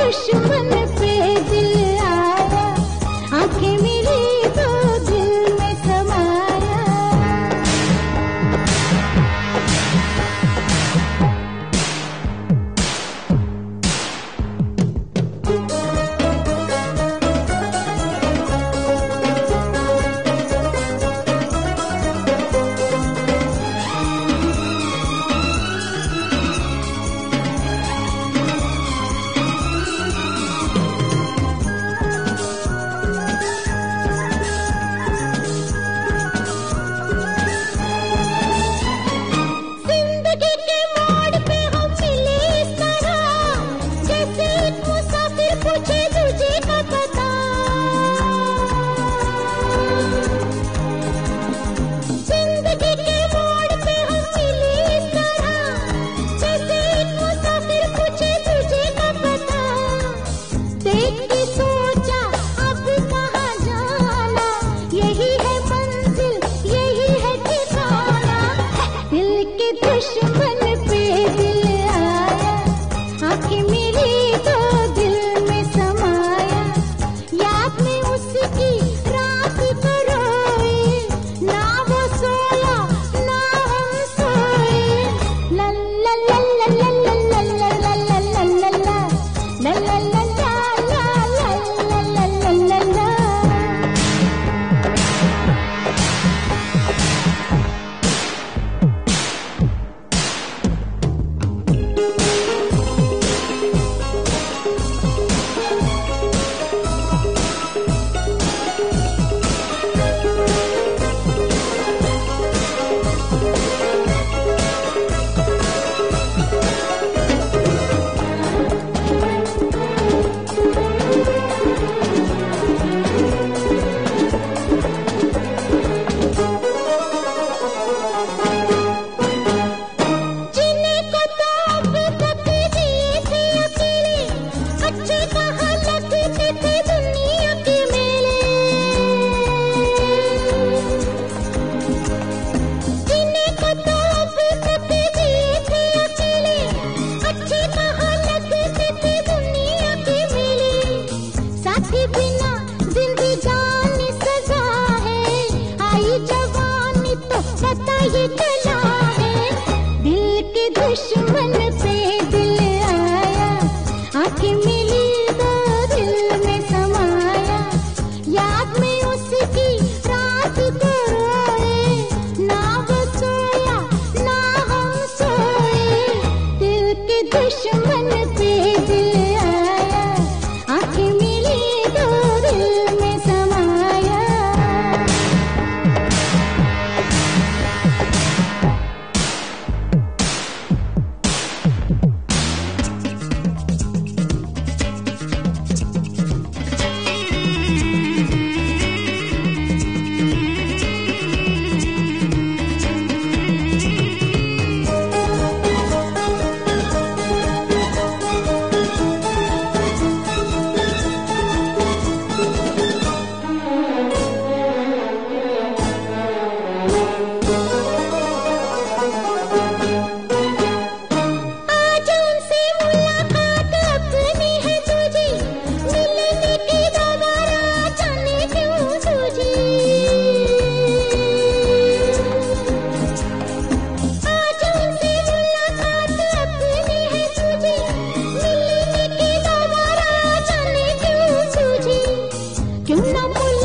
दुश्मन पे दिल आया, आंखें मिली तो दिल में समाया। दुश्मन पे दिल आया, आंखें मिली तो दिल में समाया। याद में उसकी रात को रोए, ना वो सोया ना हम सोए। ला ला ला ला ला ला ला ला ला ला ला ला ला ला ला ला ला ये चला है। दिल के दुश्मन पे दिल आया, आंखें मिली तो दिल में समाया। याद में उसकी रात को रोए, ना वो सोया ना हम सोए। दिल के दुश्मन पे दिल आया, आंखें मिली तो दिल में समाया। क्यों ना